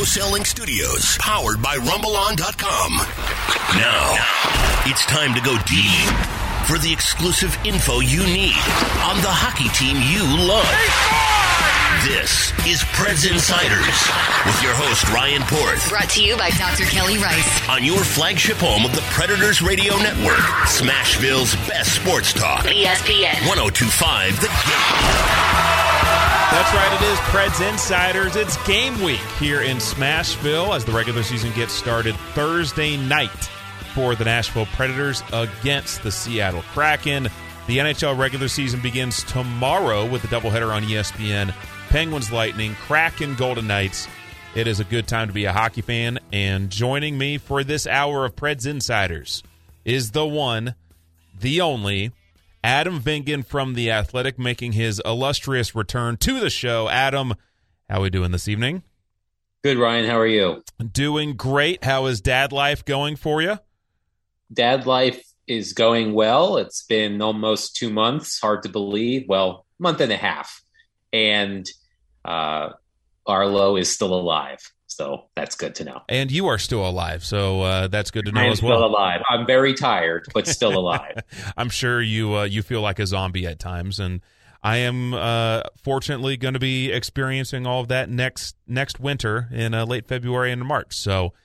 Wholesaling Studios, powered by RumbleOn.com. Now, it's time to go deep for the exclusive info you need on the hockey team you love. This is Preds Insiders with your host, Ryan Porth. Brought to you by Dr. Kelly Rice. On your flagship home of the Predators Radio Network, Smashville's best sports talk. ESPN 102.5 The Game. That's right, it is Preds Insiders. It's game week here in Smashville as the regular season gets started Thursday night for the Nashville Predators against the Seattle Kraken. The NHL regular season begins tomorrow with a doubleheader on ESPN. Penguins Lightning, Kraken Golden Knights. It is a good time to be a hockey fan, and joining me for this hour of Preds Insiders is the one, the only, Adam Vingan from The Athletic, making his illustrious return to the show. Adam, how are we doing this evening? Good, Ryan. How are you? Doing great. How is dad life going for you? Dad life is going well. It's been almost 2 months. Hard to believe. Well, month and a half. And Arlo is still alive. So that's good to know. And you are still alive. So that's good to know I am as well. Still alive. I'm very tired, but still alive. I'm sure you feel like a zombie at times. And I am fortunately going to be experiencing all of that next winter in late February and March. So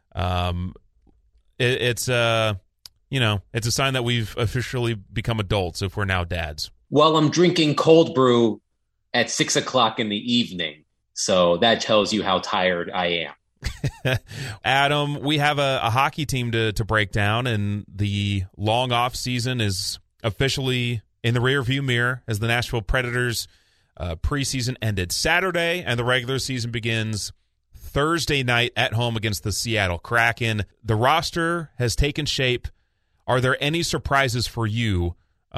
it's a sign that we've officially become adults if we're now dads. Well, I'm drinking cold brew at 6 o'clock in the evening. So that tells you how tired I am. Adam, we have a hockey team to break down, and the long off season is officially in the rearview mirror as the Nashville Predators preseason ended Saturday, and the regular season begins Thursday night at home against the Seattle Kraken. The roster has taken shape. Are there any surprises for you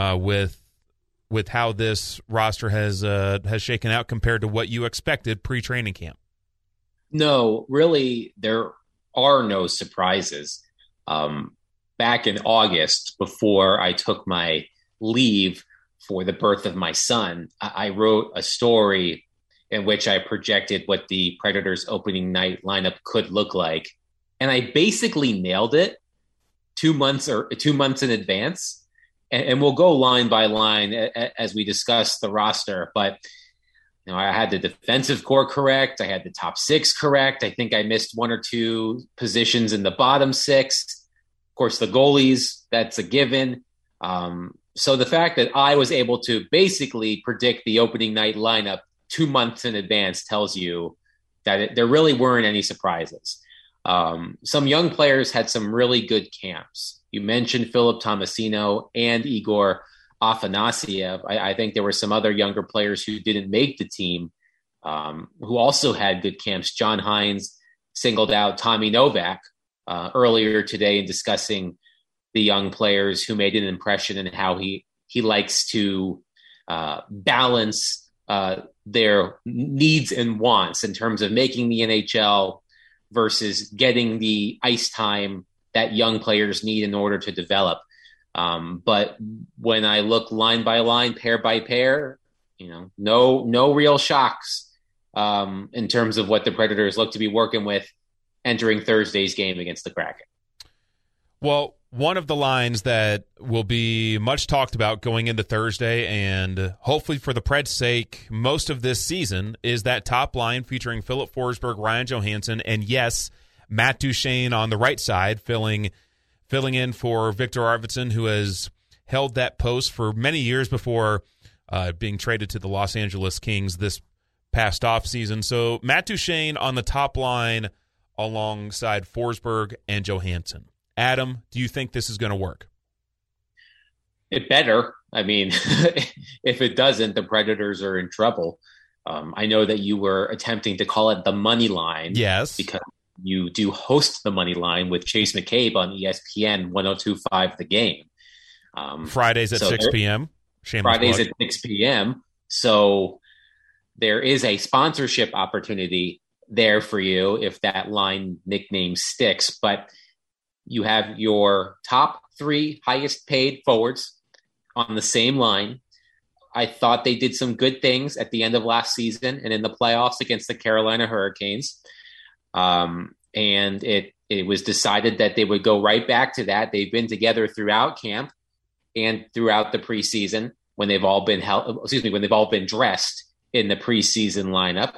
with how this roster has shaken out compared to what you expected pre-training camp? No, really, there are no surprises. Back in August, before I took my leave for the birth of my son, I wrote a story in which I projected what the Predators opening night lineup could look like. And I basically nailed it 2 months in advance. And we'll go line by line as we discuss the roster. But I had the defensive core correct. I had the top six correct. I think I missed one or two positions in the bottom six. Of course, the goalies, that's a given. So the fact that I was able to basically predict the opening night lineup 2 months in advance tells you that there really weren't any surprises. Some young players had some really good camps. You mentioned Philip Tomasino and Igor Afanasiev. I think there were some other younger players who didn't make the team who also had good camps. John Hines singled out Tommy Novak earlier today in discussing the young players who made an impression and how he likes to balance their needs and wants in terms of making the NHL versus getting the ice time that young players need in order to develop. But when I look line by line, pair by pair, no real shocks in terms of what the Predators look to be working with entering Thursday's game against the Kraken. Well, one of the lines that will be much talked about going into Thursday, and hopefully for the Preds' sake, most of this season, is that top line featuring Philip Forsberg, Ryan Johansson, and yes, Matt Duchene on the right side, filling in for Victor Arvidsson, who has held that post for many years before being traded to the Los Angeles Kings this past offseason. So Matt Duchene on the top line alongside Forsberg and Johansson. Adam, do you think this is going to work? It better. I mean, if it doesn't, the Predators are in trouble. I know that you were attempting to call it the money line. Yes. Because you do host the money line with Chase McCabe on ESPN 102.5 The Game. Fridays at 6 p.m. Fridays at 6 p.m. So there is a sponsorship opportunity there for you if that line nickname sticks. But you have your top three highest paid forwards on the same line. I thought they did some good things at the end of last season and in the playoffs against the Carolina Hurricanes. And it was decided that they would go right back to that. They've been together throughout camp and throughout the preseason when they've all been when they've all been dressed in the preseason lineup.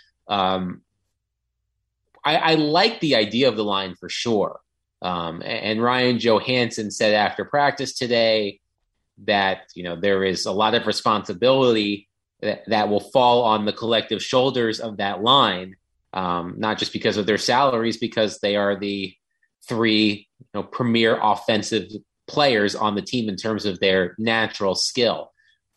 I like the idea of the line for sure. And Ryan Johansson said after practice today that, there is a lot of responsibility that will fall on the collective shoulders of that line, not just because of their salaries, because they are the three premier offensive players on the team in terms of their natural skill.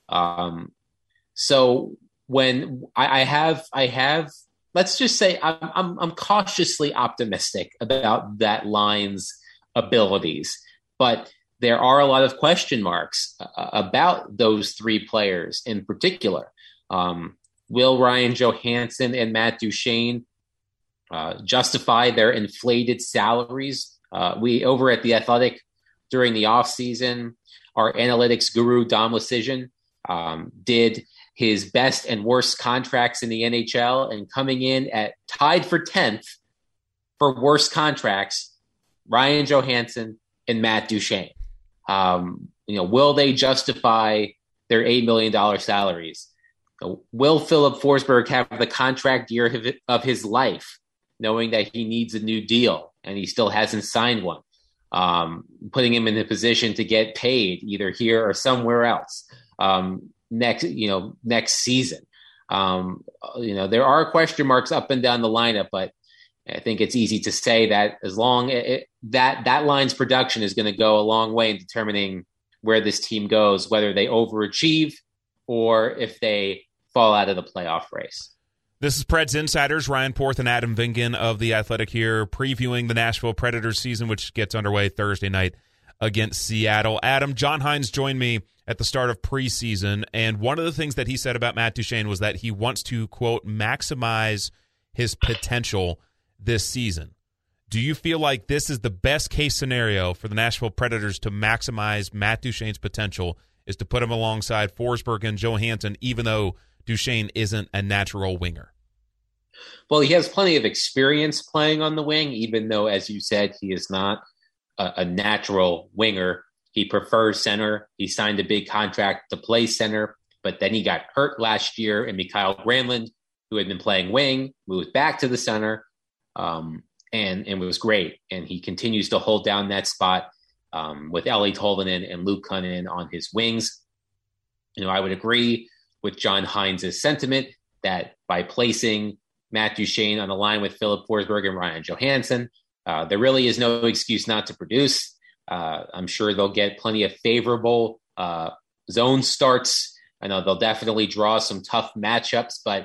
So when I have, let's just say I'm cautiously optimistic about that line's abilities, but there are a lot of question marks about those three players in particular. Will Ryan Johansson and Matt Duchene justify their inflated salaries? We over at The Athletic during the offseason, our analytics guru, Dom Lucian, did his best and worst contracts in the NHL, and coming in at tied for 10th for worst contracts, Ryan Johansson and Matt Duchene. Will they justify their $8 million salaries? Will Philip Forsberg have the contract year of his life, knowing that he needs a new deal and he still hasn't signed one, putting him in a position to get paid either here or somewhere else next season? There are question marks up and down the lineup, but I think it's easy to say that as long that line's production is going to go a long way in determining where this team goes, whether they overachieve or if they fall out of the playoff race. This is Preds Insiders, Ryan Porth and Adam Vingan of The Athletic here, previewing the Nashville Predators season, which gets underway Thursday night against Seattle. Adam, John Hynes joined me at the start of preseason, and one of the things that he said about Matt Duchene was that he wants to, quote, maximize his potential this season. Do you feel like this is the best case scenario for the Nashville Predators to maximize Matt Duchene's potential, is to put him alongside Forsberg and Johansson, even though Duchene isn't a natural winger? Well, he has plenty of experience playing on the wing, even though, as you said, he is not a natural winger. He prefers center. He signed a big contract to play center, but then he got hurt last year, and Mikael Granlund, who had been playing wing, moved back to the center, and it was great. And he continues to hold down that spot with Eeli Tolvanen and Luke Kunin on his wings. I would agree with John Hynes' sentiment that by placing Matt Duchene on the line with Philip Forsberg and Ryan Johansson, there really is no excuse not to produce. I'm sure they'll get plenty of favorable zone starts. I know they'll definitely draw some tough matchups, but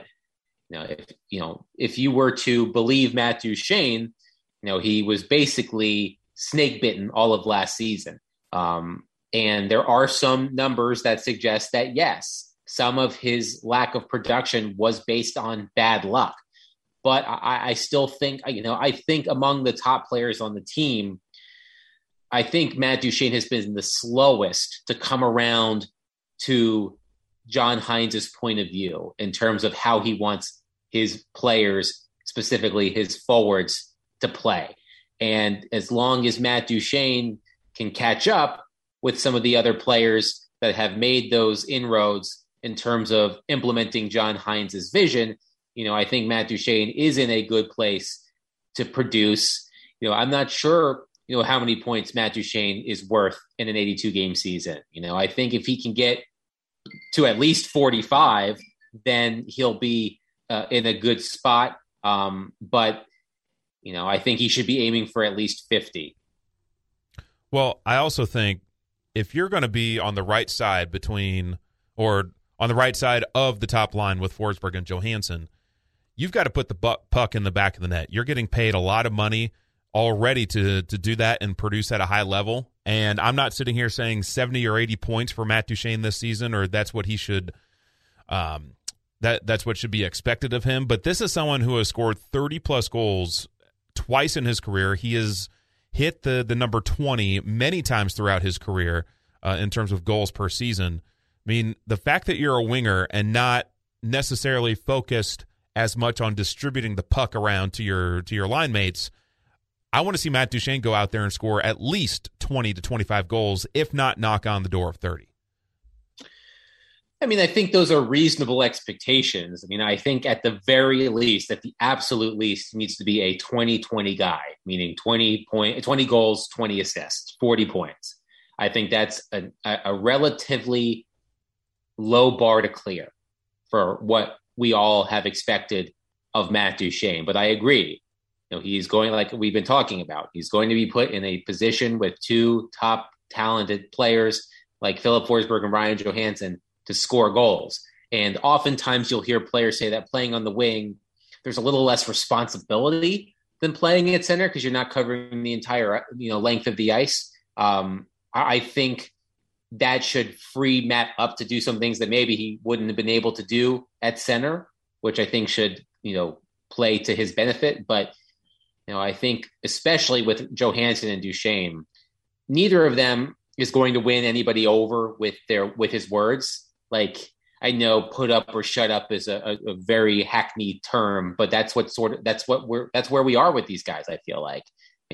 if you were to believe Matt Duchene, he was basically snake bitten all of last season. And there are some numbers that suggest that, yes, some of his lack of production was based on bad luck. But I still think, I think among the top players on the team, I think Matt Duchene has been the slowest to come around to John Hynes' point of view in terms of how he wants his players, specifically his forwards, to play. And as long as Matt Duchene can catch up with some of the other players that have made those inroads in terms of implementing John Hynes' vision, I think Matt Duchene is in a good place to produce. I'm not sure, how many points Matt Duchene is worth in an 82-game season. I think if he can get to at least 45, then he'll be in a good spot. But I think he should be aiming for at least 50. Well, I also think if you're going to be on the right side on the right side of the top line with Forsberg and Johansson, you've got to put the puck in the back of the net. You're getting paid a lot of money already to do that and produce at a high level. And I'm not sitting here saying 70 or 80 points for Matt Duchene this season, or that's what he should that's what should be expected of him. But this is someone who has scored 30-plus goals twice in his career. He has hit the number 20 many times throughout his career in terms of goals per season. I mean, the fact that you're a winger and not necessarily focused as much on distributing the puck around to your line mates. I want to see Matt Duchene go out there and score at least 20 to 25 goals, if not knock on the door of 30. I mean, I think those are reasonable expectations. I mean, I think at the very least, at the absolute least, he needs to be a 20-20 guy, meaning 20 goals, 20 assists, 40 points. I think that's a relatively low bar to clear for what we all have expected of Matt Duchene. But I agree. He's going, like we've been talking about, he's going to be put in a position with two top talented players like Filip Forsberg and Ryan Johansson to score goals. And oftentimes you'll hear players say that playing on the wing, there's a little less responsibility than playing at center because you're not covering the entire length of the ice. I think that should free Matt up to do some things that maybe he wouldn't have been able to do at center, which I think should, play to his benefit. But, I think especially with Johansson and Duchene, neither of them is going to win anybody over with his words. Like, I know put up or shut up is a very hackneyed term, but that's where we are with these guys. I feel like,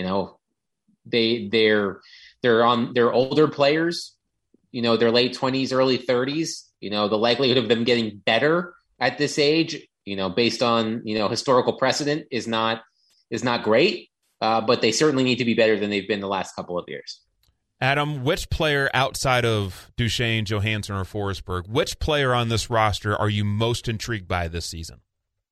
they're older players, their late 20s, early 30s, the likelihood of them getting better at this age, based on, historical precedent is not great, but they certainly need to be better than they've been the last couple of years. Adam, which player outside of Duchene, Johansson, or Forsberg, which player on this roster are you most intrigued by this season?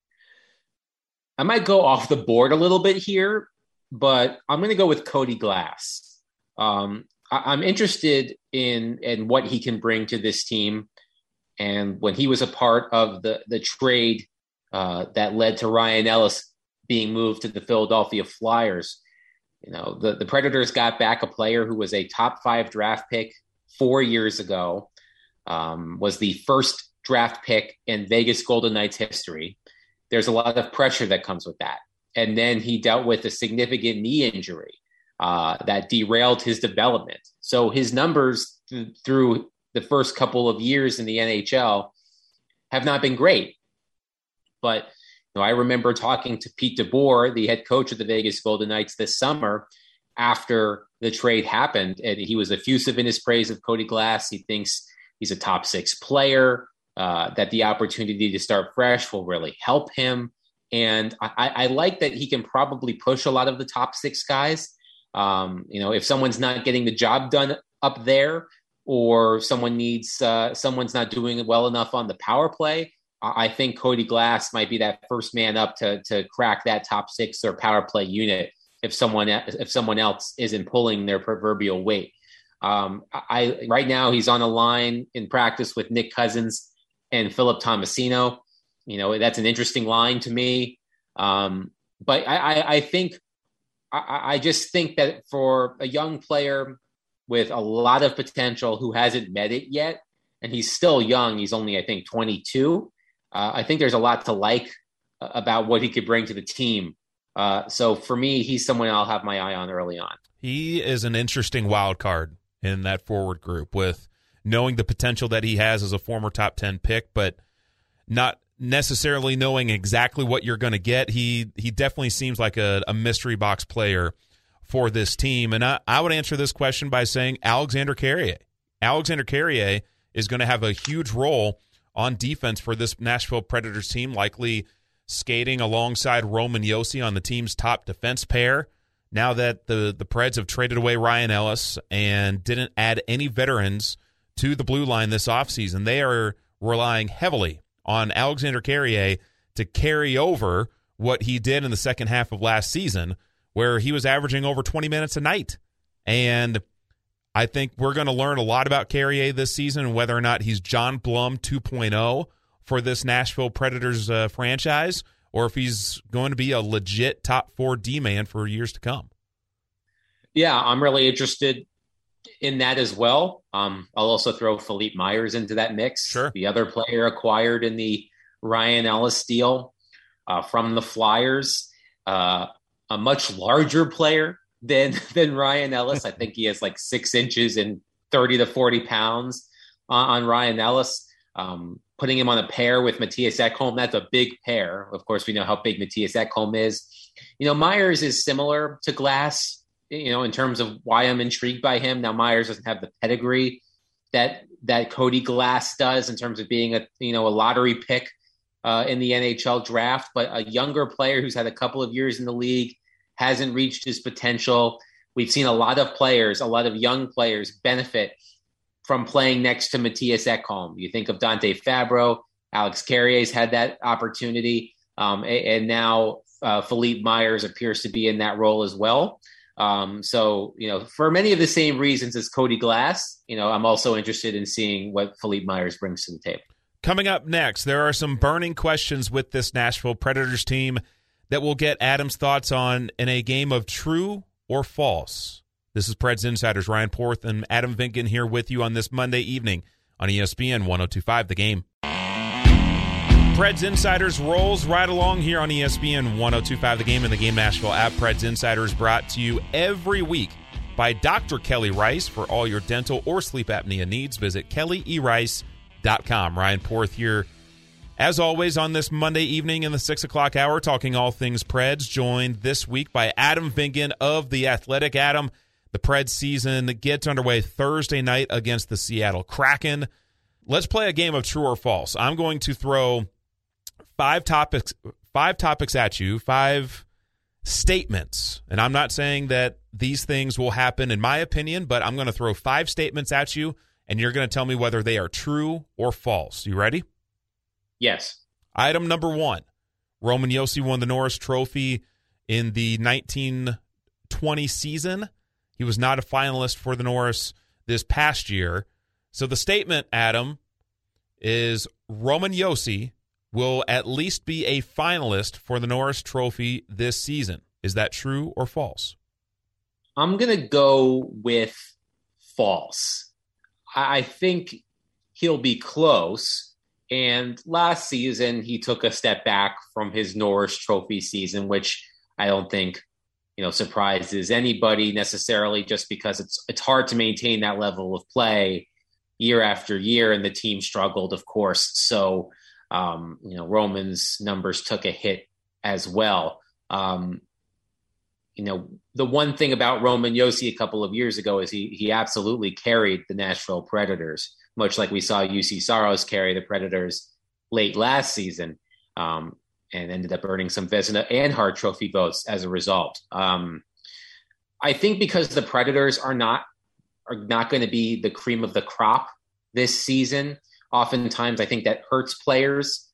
I might go off the board a little bit here, but I'm going to go with Cody Glass. I'm interested in what he can bring to this team. And when he was a part of the trade that led to Ryan Ellis being moved to the Philadelphia Flyers, the Predators got back a player who was a top 5 draft pick 4 years ago, was the first draft pick in Vegas Golden Knights history. There's a lot of pressure that comes with that. And then he dealt with a significant knee injury that derailed his development. So his numbers through the first couple of years in the NHL have not been great. But I remember talking to Pete DeBoer, the head coach of the Vegas Golden Knights this summer after the trade happened, and he was effusive in his praise of Cody Glass. He thinks he's a top 6 player, that the opportunity to start fresh will really help him. And I like that he can probably push a lot of the top 6 guys. If someone's not getting the job done up there, or someone's not doing well enough on the power play, I think Cody Glass might be that first man up to crack that top 6 or power play unit if someone else isn't pulling their proverbial weight. Right now he's on a line in practice with Nick Cousins and Philip Tomasino. That's an interesting line to me. But I just think that for a young player with a lot of potential who hasn't met it yet, and he's still young, he's only, I think, 22. I think there's a lot to like about what he could bring to the team. So for me, he's someone I'll have my eye on early on. He is an interesting wild card in that forward group, with knowing the potential that he has as a former top 10 pick, but not necessarily knowing exactly what you're going to get. He definitely seems like a mystery box player for this team. And I would answer this question by saying Alexander Carrier. Alexander Carrier is going to have a huge role on defense for this Nashville Predators team, likely skating alongside Roman Josi on the team's top defense pair. Now that the Preds have traded away Ryan Ellis and didn't add any veterans to the blue line this offseason, they are relying heavily on Alexander Carrier to carry over what he did in the second half of last season, where he was averaging over 20 minutes a night. And I think we're going to learn a lot about Carrier this season and whether or not he's John Blum 2.0 for this Nashville Predators franchise, or if he's going to be a legit top 4 D-man for years to come. Yeah, I'm really interested in that as well. I'll also throw Philippe Myers into that mix. Sure. The other player acquired in the Ryan Ellis deal from the Flyers, a much larger player than Ryan Ellis. I think he has like 6 inches and 30 to 40 pounds on Ryan Ellis. Putting him on a pair with Matthias Ekholm, that's a big pair. Of course, we know how big Matthias Ekholm is. Myers is similar to Glass, in terms of why I'm intrigued by him. Now, Myers doesn't have the pedigree that Cody Glass does in terms of being a lottery pick in the NHL draft, but a younger player who's had a couple of years in the league, hasn't reached his potential. We've seen a lot of young players benefit from playing next to Matthias Ekholm. You think of Dante Fabro, Alex Carrier's had that opportunity, and now Philippe Myers appears to be in that role as well. So, for many of the same reasons as Cody Glass, I'm also interested in seeing what Philippe Myers brings to the table. Coming up next, there are some burning questions with this Nashville Predators team that we'll get Adam's thoughts on in a game of true or false. This is Preds Insiders Ryan Porth and Adam Vinkin here with you on this Monday evening on ESPN 102.5 The Game. Preds Insiders rolls right along here on ESPN 102.5 The Game and the Game Nashville app. Preds Insiders brought to you every week by Dr. Kelly Rice. For all your dental or sleep apnea needs, visit kellyerice.com. Ryan Porth here, as always, on this Monday evening in the 6 o'clock hour, talking all things Preds, joined this week by Adam Vinkin of The Athletic. Adam, the Preds season gets underway Thursday night against the Seattle Kraken. Let's play a game of true or false. I'm going to throw five topics at you, 5 statements. And I'm not saying that these things will happen in my opinion, but I'm going to throw 5 statements at you, and you're going to tell me whether they are true or false. You ready? Yes. Item number 1. Roman Josi won the Norris Trophy in the 1920 season. He was not a finalist for the Norris this past year. So the statement, Adam, is Roman Josi will at least be a finalist for the Norris Trophy this season. Is that true or false? I'm going to go with false. I think he'll be close. And last season, he took a step back from his Norris Trophy season, which I don't think surprises anybody necessarily, just because it's hard to maintain that level of play year after year, and the team struggled, of course. So, Roman's numbers took a hit as well. The one thing about Roman Josi a couple of years ago is he absolutely carried the Nashville Predators, much like we saw UC Saros carry the Predators late last season. And ended up earning some Vezina and Hart Trophy votes as a result. I think because the Predators are not going to be the cream of the crop this season, oftentimes I think that hurts players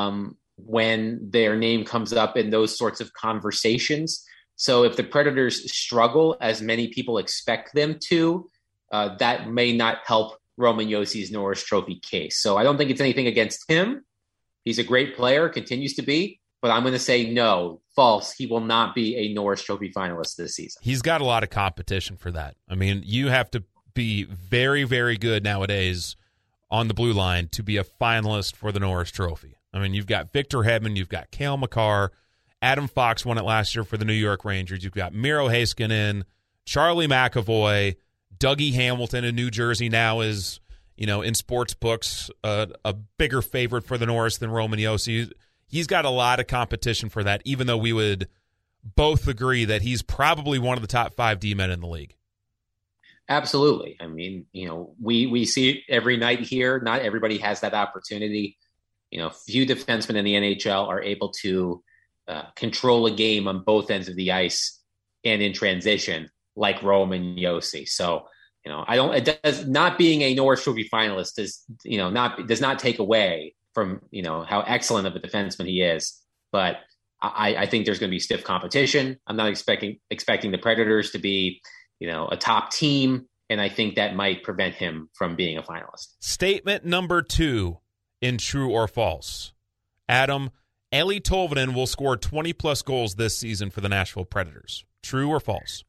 when their name comes up in those sorts of conversations. So if the Predators struggle, as many people expect them to, that may not help Roman Josi's Norris Trophy case. So I don't think it's anything against him. He's a great player, continues to be, but I'm going to say no, false. He will not be a Norris Trophy finalist this season. He's got a lot of competition for that. I mean, you have to be very, very good nowadays on the blue line to be a finalist for the Norris Trophy. I mean, you've got Victor Hedman, you've got Cale Makar, Adam Fox won it last year for the New York Rangers. You've got Miro Heiskanen, Charlie McAvoy, Dougie Hamilton in New Jersey now is, in sports books, a bigger favorite for the Norris than Roman Josi. He's got a lot of competition for that, even though we would both agree that he's probably one of the top 5 D-men in the league. Absolutely. I mean, we see it every night here. Not everybody has that opportunity. Few defensemen in the NHL are able to control a game on both ends of the ice and in transition like Roman Josi. So, it does not being a Norris Trophy finalist does not take away from, how excellent of a defenseman he is. But I think there's going to be stiff competition. I'm not expecting the Predators to be, a top team. And I think that might prevent him from being a finalist. Statement number 2 in true or false. Adam, Eeli Tolvanen will score 20-plus goals this season for the Nashville Predators. True or false?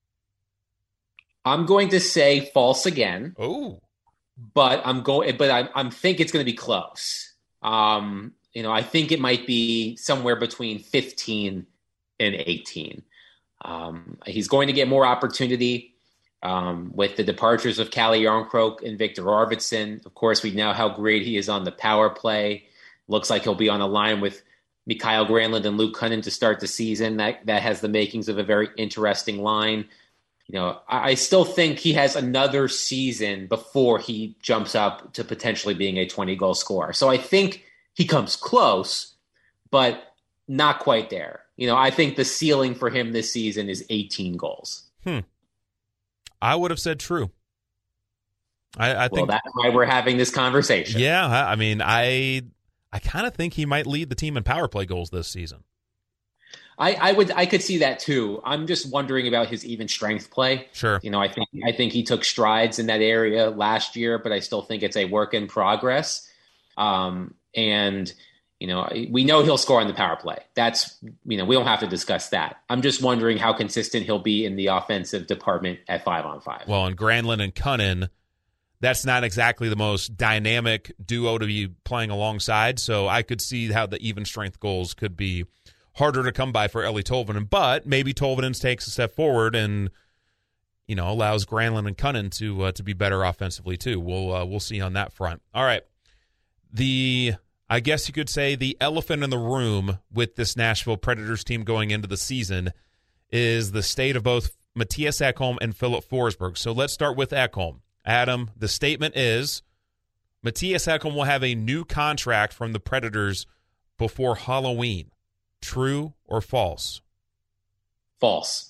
I'm going to say false again. Oh, but I'm think it's going to be close. I think it might be somewhere between 15 and 18. He's going to get more opportunity With the departures of Calle Jarnkrok and Victor Arvidsson, of course, we know how great he is on the power play. Looks like he'll be on a line with Mikael Granlund and Luke Kunin to start the season. That has the makings of a very interesting line. I still think he has another season before he jumps up to potentially being a 20-goal scorer. So I think he comes close, but not quite there. I think the ceiling for him this season is 18 goals. I would have said true. I think that's why we're having this conversation. Yeah, I mean, I kind of think he might lead the team in power play goals this season. I could see that too. I'm just wondering about his even strength play. Sure. I think he took strides in that area last year, but I still think it's a work in progress. And we know he'll score on the power play. That's, we don't have to discuss that. I'm just wondering how consistent he'll be in the offensive department at 5-on-5. Well, and Granlund and Kunin, that's not exactly the most dynamic duo to be playing alongside. So I could see how the even strength goals could be harder to come by for Eeli Tolvanen, but maybe Tolvanen takes a step forward and allows Granlund and Kunin to be better offensively too. We'll see on that front. All right, I guess you could say the elephant in the room with this Nashville Predators team going into the season is the state of both Mattias Ekholm and Filip Forsberg. So let's start with Ekholm. Adam, the statement is Mattias Ekholm will have a new contract from the Predators before Halloween. True or false? False.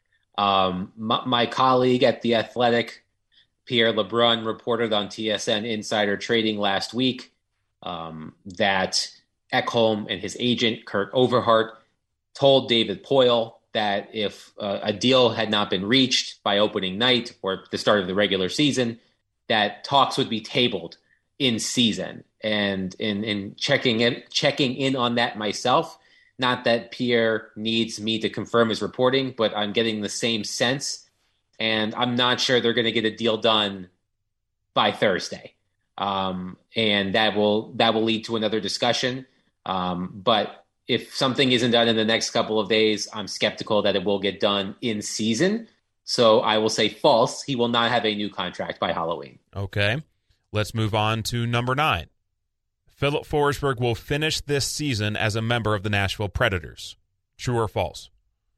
My colleague at The Athletic, Pierre Lebrun, reported on TSN Insider Trading last week that Ekholm and his agent, Kurt Overhart, told David Poile that if a deal had not been reached by opening night or the start of the regular season, that talks would be tabled in season. And in checking in on that myself, not that Pierre needs me to confirm his reporting, but I'm getting the same sense. And I'm not sure they're going to get a deal done by Thursday. And that will lead to another discussion. But if something isn't done in the next couple of days, I'm skeptical that it will get done in season. So I will say false. He will not have a new contract by Halloween. Okay. Let's move on to number 9. Filip Forsberg will finish this season as a member of the Nashville Predators. True or false?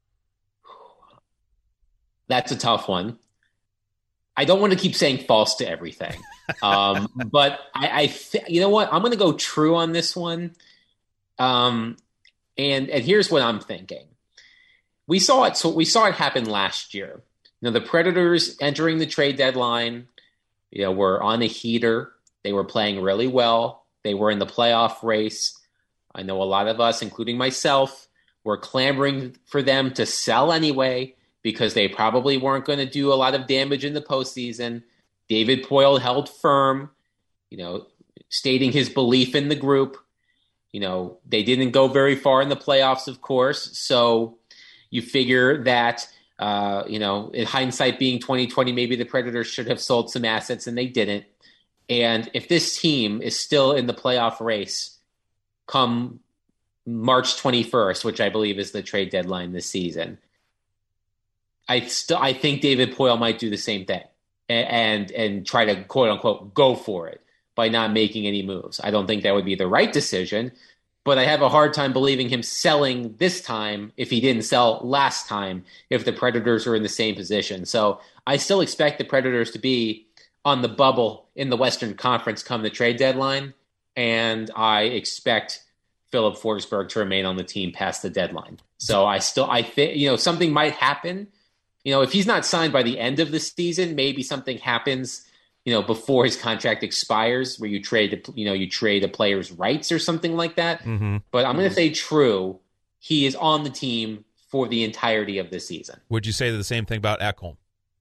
That's a tough one. I don't want to keep saying false to everything. But you know what? I'm going to go true on this one. And here's what I'm thinking. We saw it happen last year. The Predators entering the trade deadline, were on a heater. They were playing really well. They were in the playoff race. I know a lot of us, including myself, were clamoring for them to sell anyway because they probably weren't going to do a lot of damage in the postseason. David Poile held firm, stating his belief in the group. They didn't go very far in the playoffs, of course. So you figure that, in hindsight being 2020, maybe the Predators should have sold some assets and they didn't. And if this team is still in the playoff race come March 21st, which I believe is the trade deadline this season, I think David Poile might do the same thing and try to, quote unquote, go for it by not making any moves. I don't think that would be the right decision, but I have a hard time believing him selling this time if he didn't sell last time, if the Predators are in the same position. So I still expect the Predators to be on the bubble in the Western Conference come the trade deadline, and I expect Filip Forsberg to remain on the team past the deadline. So I think, something might happen. If he's not signed by the end of the season, maybe something happens, before his contract expires, where you trade a player's rights or something like that. Mm-hmm. But I'm going to say true. He is on the team for the entirety of the season. Would you say the same thing about Ekholm?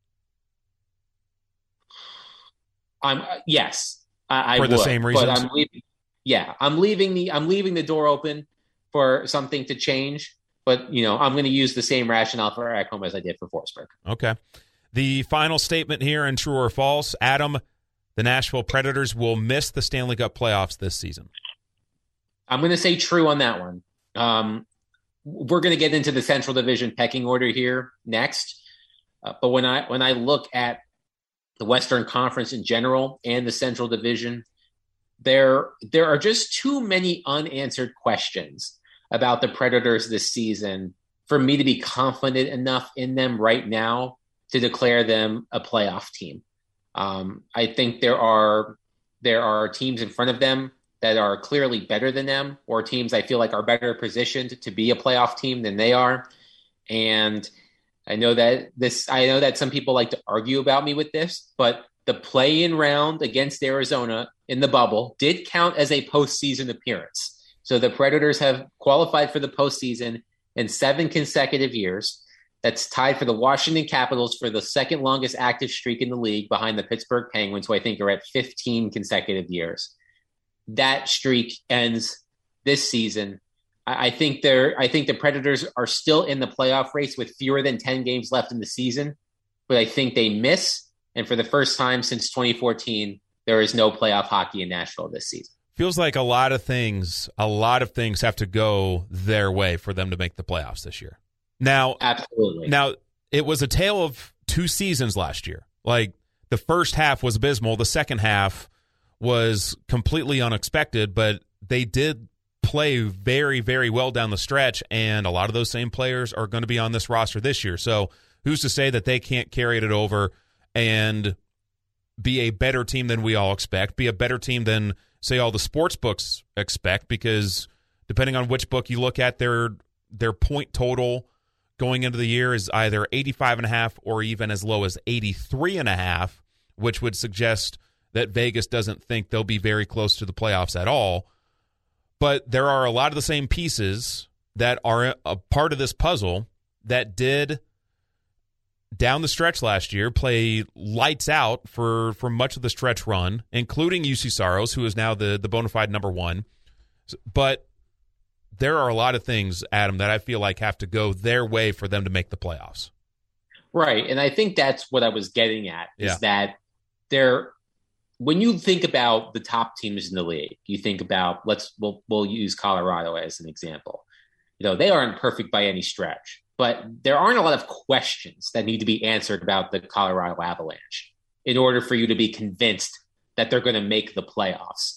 Yes, I for would, the same reasons. But I'm leaving the door open for something to change. But I'm going to use the same rationale for Ekholm as I did for Forsberg. Okay. The final statement here, in true or false, Adam, the Nashville Predators will miss the Stanley Cup playoffs this season. I'm going to say true on that one. We're going to get into the Central Division pecking order here next. But when I look at the Western Conference in general and the Central Division, there are just too many unanswered questions about the Predators this season for me to be confident enough in them right now to declare them a playoff team. I think there are teams in front of them that are clearly better than them, or teams I feel like are better positioned to be a playoff team than they are. And I know that some people like to argue about me with this, but the play-in round against Arizona in the bubble did count as a postseason appearance. So the Predators have qualified for the postseason in 7 consecutive years. That's tied for the Washington Capitals for the second longest active streak in the league, behind the Pittsburgh Penguins, who I think are at 15 consecutive years. That streak ends this season. I think the Predators are still in the playoff race with fewer than 10 games left in the season, but I think they miss. And for the first time since 2014, there is no playoff hockey in Nashville this season. Feels like a lot of things have to go their way for them to make the playoffs this year. Now, absolutely. Now, it was a tale of 2 seasons last year. Like, the first half was abysmal. The second half was completely unexpected, but they did play very, very well down the stretch, and a lot of those same players are going to be on this roster this year. So who's to say that they can't carry it over and be a better team than we all expect, be a better team than, say, all the sports books expect, because depending on which book you look at, their point total going into the year is either 85.5 or even as low as 83.5, which would suggest that Vegas doesn't think they'll be very close to the playoffs at all. But there are a lot of the same pieces that are a part of this puzzle that did, down the stretch last year, play lights out for much of the stretch run, including UC Saros, who is now the bona fide number 1. But there are a lot of things, Adam, that I feel like have to go their way for them to make the playoffs. Right, and I think that's what I was getting at, is that when you think about the top teams in the league, you think about, we'll use Colorado as an example. They aren't perfect by any stretch, but there aren't a lot of questions that need to be answered about the Colorado Avalanche in order for you to be convinced that they're going to make the playoffs.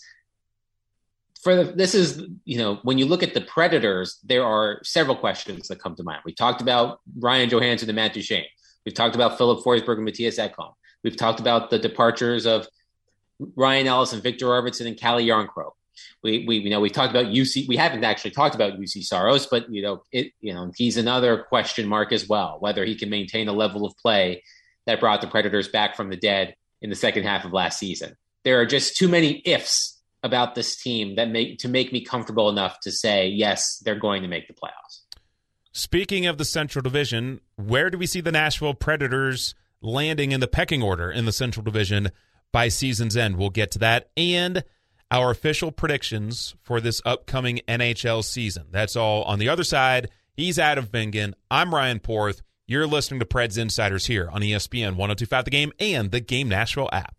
When you look at the Predators, there are several questions that come to mind. We talked about Ryan Johansson and Matt Duchene. We've talked about Philip Forsberg and Matthias Ekholm. We've talked about the departures of Ryan Ellis and Victor Arvidsson and Calle Jarnkrok. We talked about UC. We haven't actually talked about UC Saros, but he's another question mark as well, whether he can maintain a level of play that brought the Predators back from the dead in the second half of last season. There are just too many ifs about this team that make me comfortable enough to say, yes, they're going to make the playoffs. Speaking of the Central Division, where do we see the Nashville Predators landing in the pecking order in the Central Division by season's end? We'll get to that, and our official predictions for this upcoming NHL season. That's all on the other side. He's Adam Vingan. I'm Ryan Porth. You're listening to Preds Insiders here on ESPN 102.5 The Game and the Game Nashville app.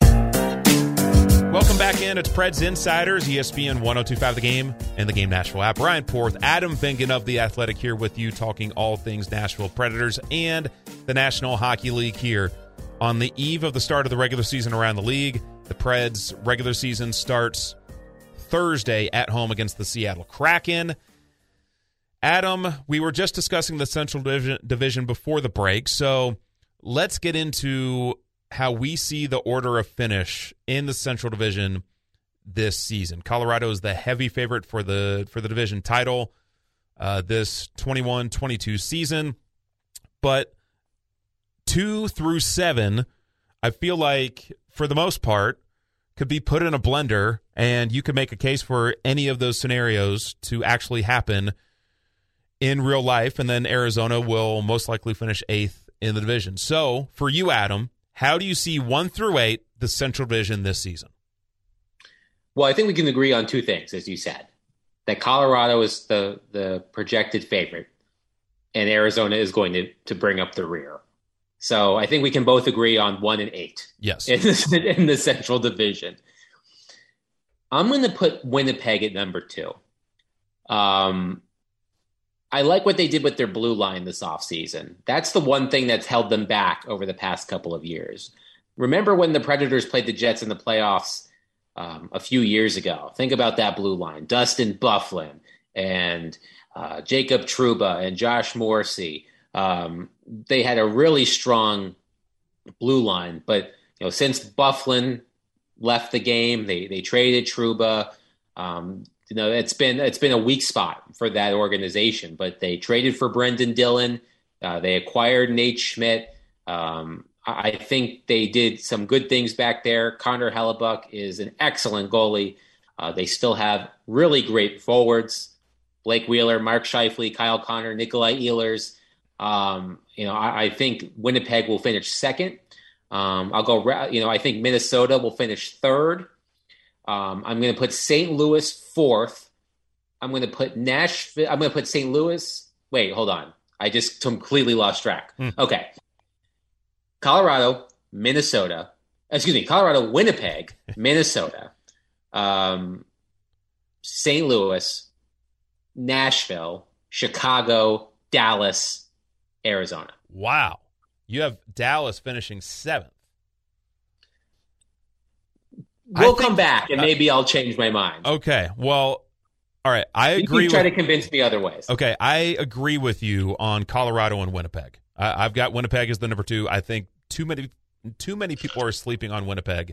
Welcome back in. It's Preds Insiders, ESPN 102.5 The Game and the Game Nashville app. Ryan Porth, Adam Vingan of The Athletic here with you, talking all things Nashville Predators and the National Hockey League here on the eve of the start of the regular season around the league. The Preds' regular season starts Thursday at home against the Seattle Kraken. Adam, we were just discussing the Central Division before the break, so let's get into how we see the order of finish in the Central Division this season. Colorado is the heavy favorite for the division title this 21-22 season, but 2 through 7, I feel like, for the most part, could be put in a blender, and you could make a case for any of those scenarios to actually happen in real life, and then Arizona will most likely finish 8th in the division. So, for you, Adam, how do you see 1 through 8, the Central Division this season? Well, I think we can agree on 2 things, as you said. That Colorado is the projected favorite, and Arizona is going to bring up the rear. So I think we can both agree on 1 and 8. Yes. In the Central Division. I'm going to put Winnipeg at number 2. I like what they did with their blue line this offseason. That's the one thing that's held them back over the past couple of years. Remember when the Predators played the Jets in the playoffs a few years ago? Think about that blue line. Dustin Byfuglien and Jacob Trouba and Josh Morrissey. They had a really strong blue line, but since Byfuglien left the game, they traded Trouba. It's been a weak spot for that organization, but they traded for Brendan Dillon. They acquired Nate Schmidt. I think they did some good things back there. Connor Hellebuck is an excellent goalie. They still have really great forwards: Blake Wheeler, Mark Scheifele, Kyle Connor, Nikolai Ehlers. I think Winnipeg will finish second. I think Minnesota will finish third. I'm going to put St. Louis fourth. I'm going to put Nashville. I'm going to put St. Louis. Wait, hold on. I just completely lost track. Okay. Colorado, Winnipeg, Minnesota, St. Louis, Nashville, Chicago, Dallas, Arizona. Wow. You have Dallas finishing 7th. We'll come back, and maybe I'll change my mind. Okay. Well, all right. I agree. You try to convince me otherwise. Okay. I agree with you on Colorado and Winnipeg. I've got Winnipeg as the number 2. I think too many people are sleeping on Winnipeg,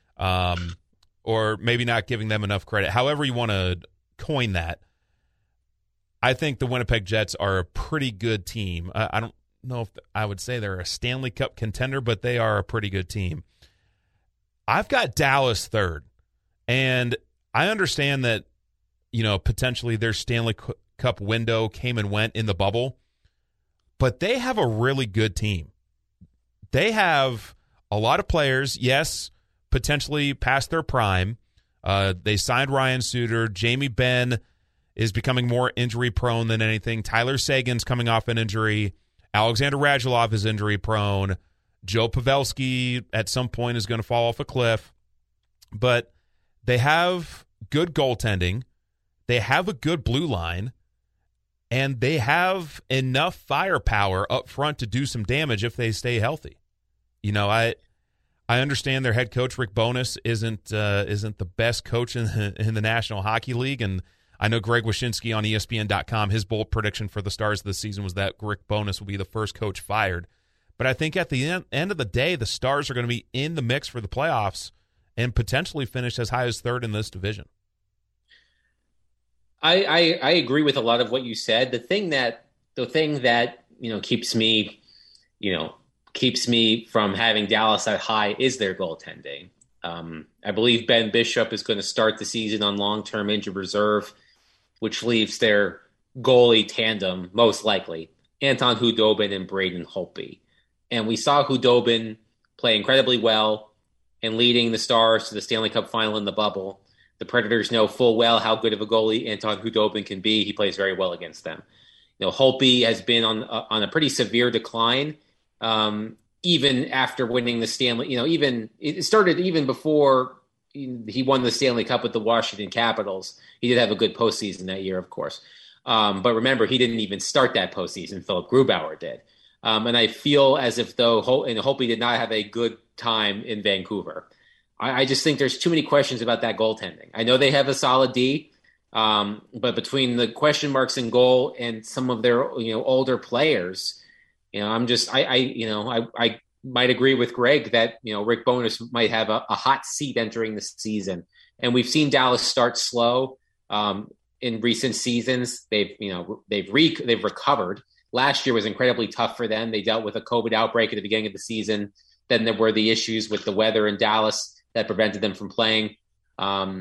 or maybe not giving them enough credit. However you want to coin that. I think the Winnipeg Jets are a pretty good team. I don't know if I would say they're a Stanley Cup contender, but they are a pretty good team. I've got Dallas 3rd, and I understand that, potentially their Stanley Cup window came and went in the bubble, but they have a really good team. They have a lot of players, yes, potentially past their prime. They signed Ryan Suter. Jamie Benn is becoming more injury-prone than anything. Tyler Seguin's coming off an injury. Alexander Radulov is injury-prone. Joe Pavelski at some point is going to fall off a cliff. But they have good goaltending. They have a good blue line. And they have enough firepower up front to do some damage if they stay healthy. I understand their head coach Rick Bowness isn't the best coach in the National Hockey League, and I know Greg Wyshynski on ESPN.com, his bold prediction for the Stars this season was that Rick Bowness will be the first coach fired. But I think at the end of the day, the Stars are going to be in the mix for the playoffs and potentially finish as high as 3rd in this division. I agree with a lot of what you said. The thing that keeps me from having Dallas that high is their goaltending. I believe Ben Bishop is going to start the season on long-term injured reserve, which leaves their goalie tandem, most likely, Anton Khudobin and Braden Holtby. And we saw Khudobin play incredibly well and leading the Stars to the Stanley Cup final in the bubble. The Predators know full well how good of a goalie Anton Khudobin can be. He plays very well against them. Holtby has been on a pretty severe decline, even after winning the Stanley. It started even before he won the Stanley Cup with the Washington Capitals. He did have a good postseason that year, of course. But remember, he didn't even start that postseason. Philip Grubauer did. And I feel as if though Holtby did not have a good time in Vancouver. I just think there's too many questions about that goaltending. I know they have a solid D, but between the question marks in goal and some of their older players, I might agree with Greg that Rick Bowness might have a hot seat entering the season. And we've seen Dallas start slow in recent seasons. They've recovered. Last year was incredibly tough for them. They dealt with a COVID outbreak at the beginning of the season. Then there were the issues with the weather in Dallas that prevented them from playing. I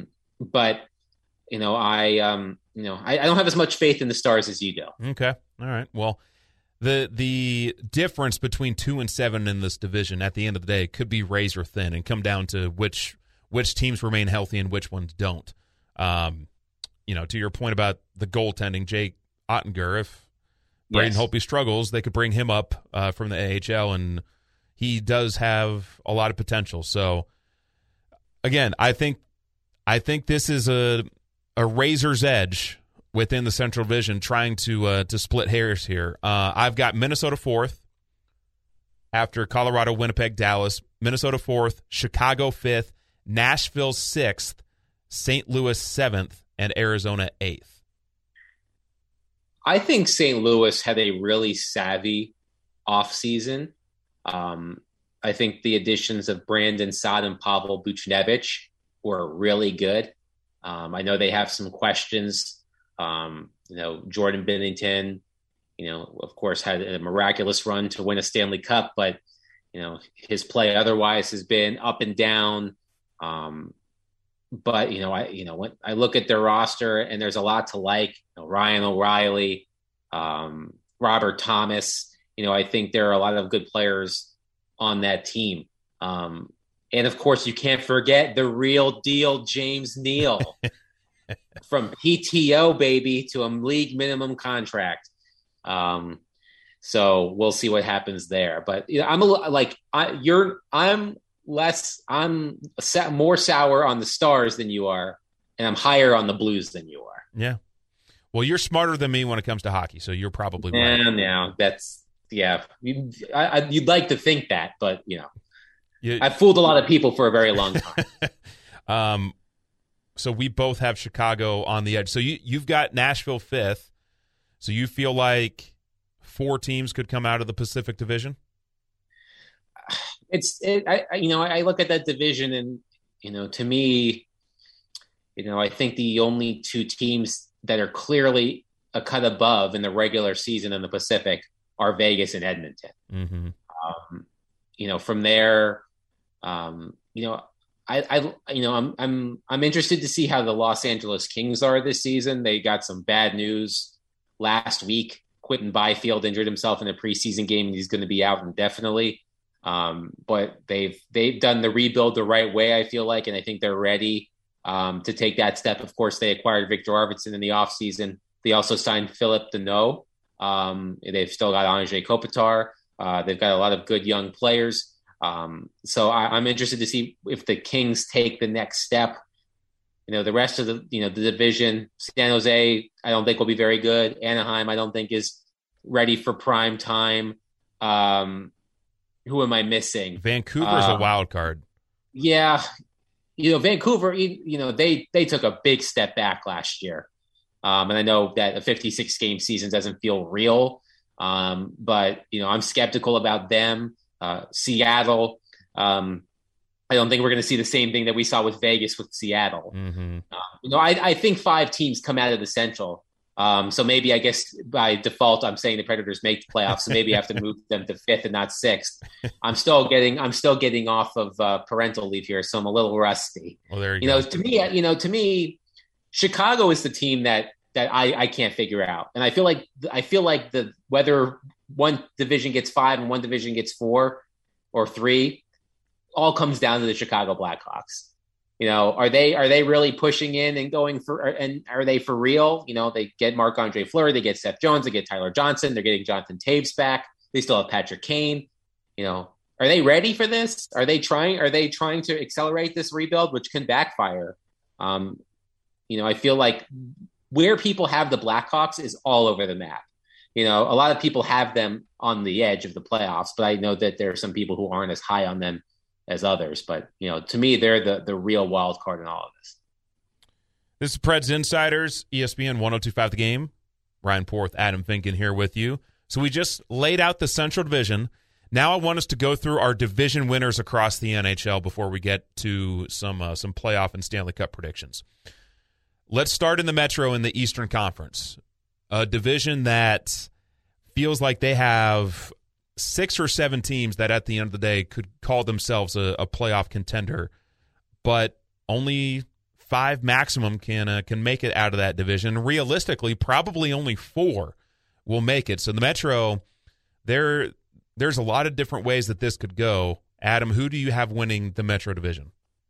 don't have as much faith in the Stars as you do. Okay. All right. Well, the difference between 2 and 7 in this division at the end of the day could be razor thin and come down to which teams remain healthy and which ones don't. To your point about the goaltending, Jake Ottinger, if Braden Holtby struggles, they could bring him up from the AHL, and he does have a lot of potential. So, again, I think this is a razor's edge within the Central Division, trying to split hairs here. I've got Minnesota 4th after Colorado, Winnipeg, Dallas. Minnesota 4th, Chicago 5th, Nashville 6th, St. Louis 7th, and Arizona 8th. I think St. Louis had a really savvy offseason. I think the additions of Brandon Saad and Pavel Buchnevich were really good. I know they have some questions. Jordan Binnington, of course, had a miraculous run to win a Stanley Cup, but, his play otherwise has been up and down. But, when I look at their roster and there's a lot to like, Ryan O'Reilly, Robert Thomas, I think there are a lot of good players on that team. And of course, you can't forget the real deal, James Neal, from PTO, baby, to a league minimum contract. So we'll see what happens there. But I'm more sour on the Stars than you are, and I'm higher on the Blues than you are. Yeah. Well, you're smarter than me when it comes to hockey, so you're probably right. No, that's you'd like to think that, but I've fooled a lot of people for a very long time. So we both have Chicago on the edge. So you've got Nashville 5th. So you feel like 4 teams could come out of the Pacific Division? I look at that division and, to me, I think the only 2 teams that are clearly a cut above in the regular season in the Pacific are Vegas and Edmonton. Mm-hmm. From there, I'm interested to see how the Los Angeles Kings are this season. They got some bad news last week. Quentin Byfield injured himself in a preseason game, and he's going to be out indefinitely. But they've done the rebuild the right way, I feel like, and I think they're ready to take that step. Of course, they acquired Victor Arvidsson in the offseason. They also signed Philip Deneau. They've still got Anze Kopitar. They've got a lot of good young players. So I'm interested to see if the Kings take the next step. The rest of the division, San Jose, I don't think will be very good. Anaheim, I don't think is ready for prime time. Who am I missing? Vancouver's a wild card. Yeah. Vancouver, they took a big step back last year. And I know that a 56 game season doesn't feel real. But I'm skeptical about them. Seattle, I don't think we're going to see the same thing that we saw with Vegas with Seattle. Mm-hmm. I think 5 teams come out of the Central. So maybe, I guess by default, I'm saying the Predators make the playoffs. So maybe I have to move them to 5th and not 6th. I'm still getting off of parental leave here, so I'm a little rusty. Well, there you go. To me, Chicago is the team that I can't figure out, and I feel like whether one division gets 5 and one division gets 4 or 3. All comes down to the Chicago Blackhawks. Are they really pushing in and going for, and are they for real? They get Marc-Andre Fleury, they get Seth Jones, they get Tyler Johnson, they're getting Jonathan Taves back. They still have Patrick Kane. Are they ready for this? Are they trying to accelerate this rebuild, which can backfire? I feel like where people have the Blackhawks is all over the map. A lot of people have them on the edge of the playoffs, but I know that there are some people who aren't as high on them as others. But, to me, they're the real wild card in all of this. This is Preds Insiders, ESPN 102.5 The Game. Ryan Porth, Adam Finken here with you. So we just laid out the Central Division. Now I want us to go through our division winners across the NHL before we get to some playoff and Stanley Cup predictions. Let's start in the Metro in the Eastern Conference, a division that feels like they have 6 or 7 teams that at the end of the day could call themselves a playoff contender, but only 5 maximum can make it out of that division. Realistically, probably only 4 will make it. So the Metro, there's a lot of different ways that this could go. Adam, who do you have winning the Metro division?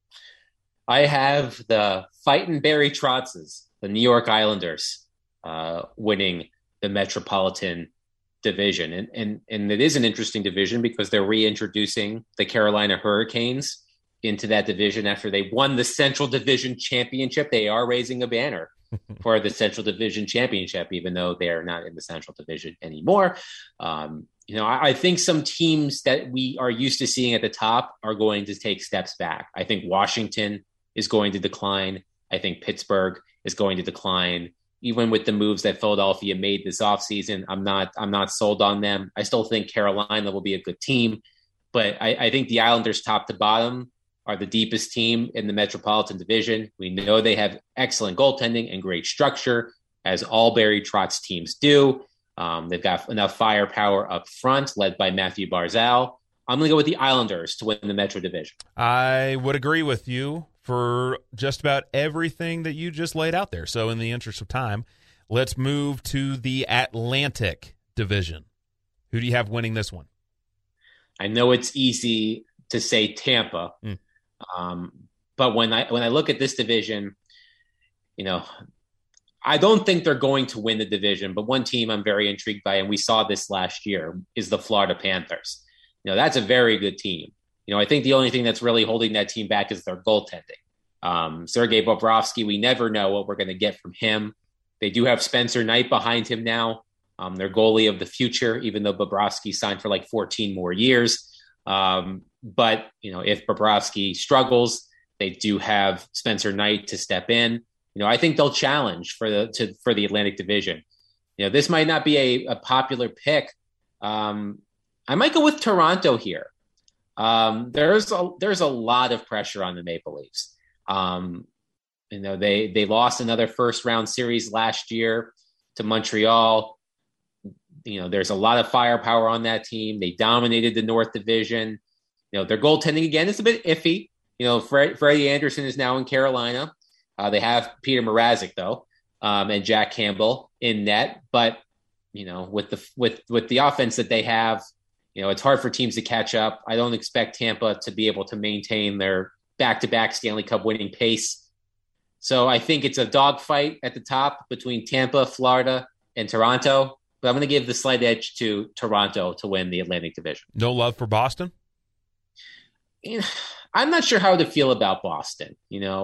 I have the Fightin' Barry Trotzes, the New York Islanders, winning the Metropolitan division. And it is an interesting division because they're reintroducing the Carolina Hurricanes into that division after they won the Central Division Championship. They are raising a banner. for the Central Division championship, even though they're not in the Central Division anymore. I think some teams that we are used to seeing at the top are going to take steps back. I think Washington is going to decline. I think Pittsburgh is going to decline. Even with the moves that Philadelphia made this offseason, I'm not sold on them. I still think Carolina will be a good team, but I think the Islanders top to bottom are the deepest team in the Metropolitan Division. We know they have excellent goaltending and great structure, as all Barry Trotz teams do. They've got enough firepower up front, led by Matthew Barzal. I'm going to go with the Islanders to win the Metro Division. I would agree with you for just about everything that you just laid out there. So in the interest of time, let's move to the Atlantic Division. Who do you have winning this one? I know it's easy to say Tampa, but when I look at this division, I don't think they're going to win the division. But one team I'm very intrigued by, and we saw this last year, is the Florida Panthers. That's a very good team. I think the only thing that's really holding that team back is their goaltending. Sergei Bobrovsky, we never know what we're going to get from him. They do have Spencer Knight behind him now, their goalie of the future, even though Bobrovsky signed for like 14 more years. But if Bobrovsky struggles, they do have Spencer Knight to step in. I think they'll challenge for the Atlantic Division. This might not be a popular pick. I might go with Toronto here. There's a lot of pressure on the Maple Leafs. They lost another first round series last year to Montreal. There's a lot of firepower on that team. They dominated the North Division. Their goaltending again is a bit iffy. Freddie Anderson is now in Carolina. They have Peter Mrazek though, and Jack Campbell in net. But with the offense that they have, it's hard for teams to catch up. I don't expect Tampa to be able to maintain their back-to-back Stanley Cup winning pace. So I think it's a dogfight at the top between Tampa, Florida, and Toronto. But I'm going to give the slight edge to Toronto to win the Atlantic Division. No love for Boston? I'm not sure how to feel about Boston.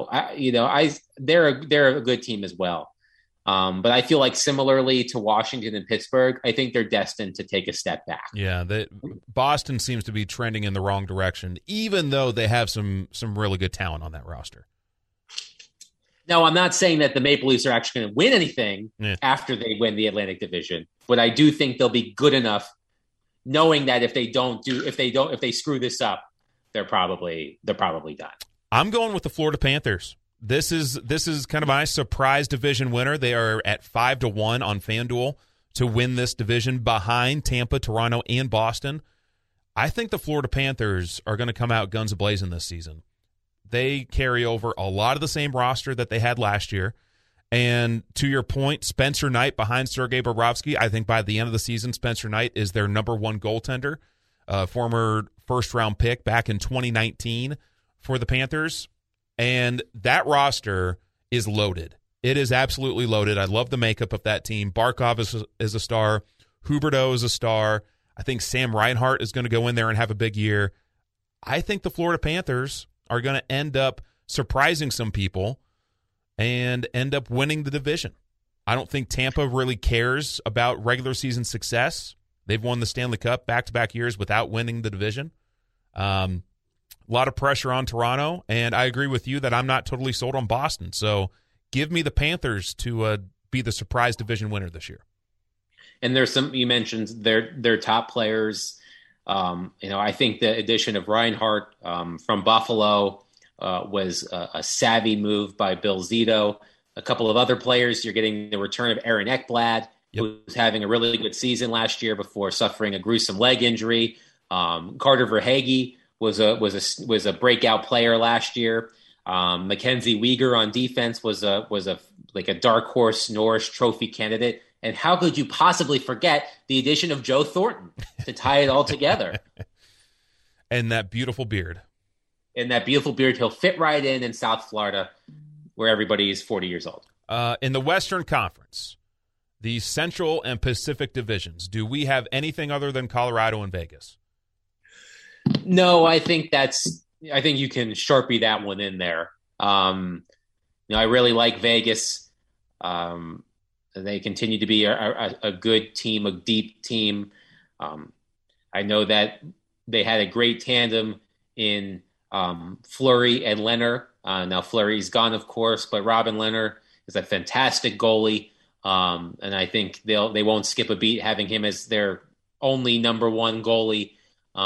They're a good team as well. But I feel like similarly to Washington and Pittsburgh, I think they're destined to take a step back. Yeah, Boston seems to be trending in the wrong direction, even though they have some really good talent on that roster. No, I'm not saying that the Maple Leafs are actually going to win anything after they win the Atlantic Division, but I do think they'll be good enough, knowing that if they screw this up, they're probably done. I'm going with the Florida Panthers. This is kind of my surprise division winner. They are at 5-1 on FanDuel to win this division behind Tampa, Toronto, and Boston. I think the Florida Panthers are going to come out guns a-blazing this season. They carry over a lot of the same roster that they had last year. And to your point, Spencer Knight behind Sergei Bobrovsky, I think by the end of the season, Spencer Knight is their number one goaltender, former first-round pick back in 2019 for the Panthers. And that roster is loaded. It is absolutely loaded. I love the makeup of that team. Barkov is a star. Huberdeau is a star. I think Sam Reinhart is going to go in there and have a big year. I think the Florida Panthers are going to end up surprising some people and end up winning the division. I don't think Tampa really cares about regular season success. They've won the Stanley Cup back-to-back years without winning the division. A lot of pressure on Toronto, and I agree with you that I'm not totally sold on Boston. So give me the Panthers to be the surprise division winner this year. And there's some, you mentioned their top players. I think the addition of Reinhart from Buffalo was a savvy move by Bill Zito. A couple of other players, you're getting the return of Aaron Ekblad, who was having a really good season last year before suffering a gruesome leg injury. Carter Verhaeghe was a breakout player last year. Mackenzie Weegar on defense was a dark horse Norris Trophy candidate. And how could you possibly forget the addition of Joe Thornton to tie it all together? And that beautiful beard. He'll fit right in South Florida, where everybody is 40 years old. In the Western Conference, the Central and Pacific divisions, do we have anything other than Colorado and Vegas? No, I think you can Sharpie that one in there. I really like Vegas. They continue to be a good team, a deep team. I know that they had a great tandem in Fleury and Leonard. Now Fleury's gone, of course, but Robin Leonard is a fantastic goalie, and I think they won't skip a beat having him as their only number one goalie.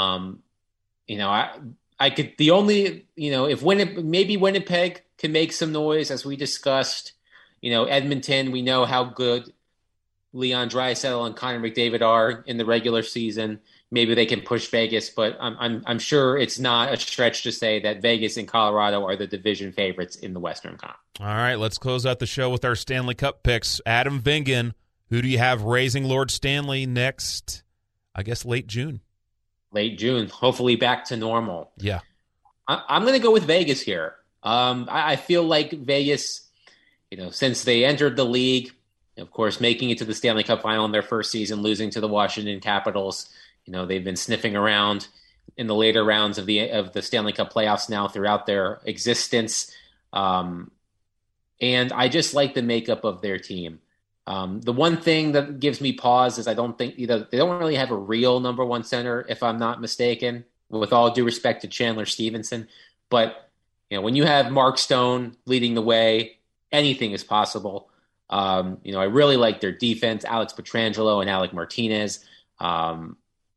I could if maybe Winnipeg can make some noise, as we discussed. Edmonton, we know how good Leon Draisaitl and Connor McDavid are in the regular season. Maybe they can push Vegas, but I'm sure it's not a stretch to say that Vegas and Colorado are the division favorites in the Western Conference. All right, let's close out the show with our Stanley Cup picks. Adam Vingan, who do you have raising Lord Stanley next, I guess, late June? Late June, hopefully back to normal. Yeah. I'm going to go with Vegas here. I feel like Vegas, since they entered the league, of course, making it to the Stanley Cup final in their first season, losing to the Washington Capitals, they've been sniffing around in the later rounds of the Stanley Cup playoffs now throughout their existence. And I just like the makeup of their team. The one thing that gives me pause is I don't think they don't really have a real number one center, if I'm not mistaken, with all due respect to Chandler Stevenson. But, when you have Mark Stone leading the way, anything is possible. I really like their defense, Alex Pietrangelo and Alec Martinez, and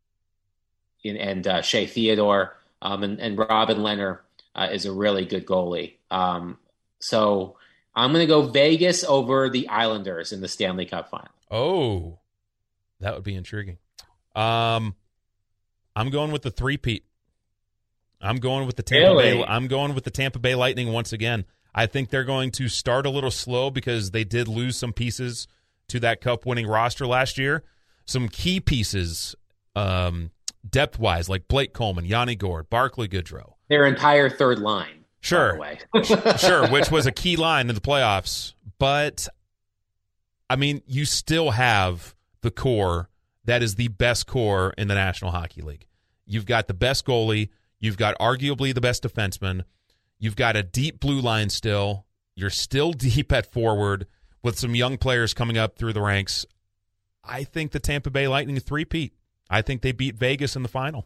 Shea Theodore, and Robin Leonard is a really good goalie. So I'm going to go Vegas over the Islanders in the Stanley Cup final. Oh, that would be intriguing. I'm going with the three-peat. I'm going with the Tampa Bay Lightning once again. I think they're going to start a little slow because they did lose some pieces to that Cup-winning roster last year. Some key pieces, depth-wise, like Blake Coleman, Yanni Gourde, Barclay Goodrow. Their entire third line. Sure, sure, which was a key line in the playoffs. But, you still have the core that is the best core in the National Hockey League. You've got the best goalie. You've got arguably the best defenseman. You've got a deep blue line still. You're still deep at forward with some young players coming up through the ranks. I think the Tampa Bay Lightning three-peat. I think they beat Vegas in the final.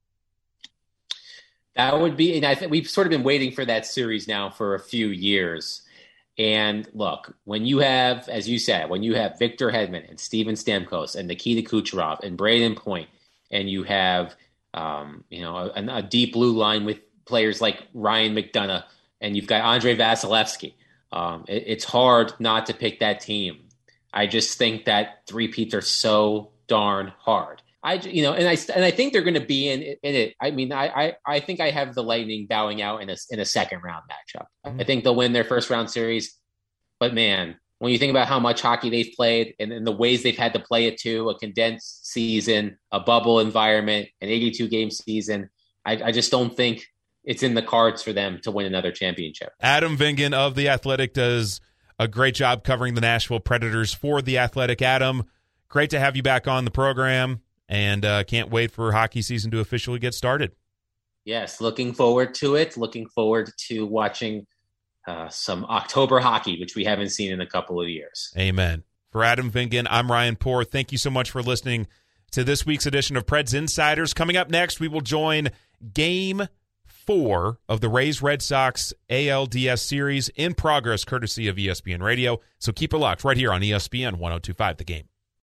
That would be, and I think we've sort of been waiting for that series now for a few years. And look, when you have, as you said, when you have Victor Hedman and Steven Stamkos and Nikita Kucherov and Braden Point, and you have a deep blue line with players like Ryan McDonough, and you've got Andrei Vasilevsky, it's hard not to pick that team. I just think that three-peats are so darn hard. I think they're going to be in it. I think I have the Lightning bowing out in a second round matchup. I think they'll win their first round series, but man, when you think about how much hockey they've played and the ways they've had to play it too, a condensed season, a bubble environment, an 82-game season, I just don't think it's in the cards for them to win another championship. Adam Vingan of The Athletic does a great job covering the Nashville Predators for The Athletic. Adam, great to have you back on the program, and can't wait for hockey season to officially get started. Yes, looking forward to it. Looking forward to watching some October hockey, which we haven't seen in a couple of years. Amen. For Adam Vingan, I'm Ryan Poor. Thank you so much for listening to this week's edition of Preds Insiders. Coming up next, we will join Game 4 of the Rays Red Sox ALDS series in progress, courtesy of ESPN Radio. So keep it locked right here on ESPN 102.5 The Game.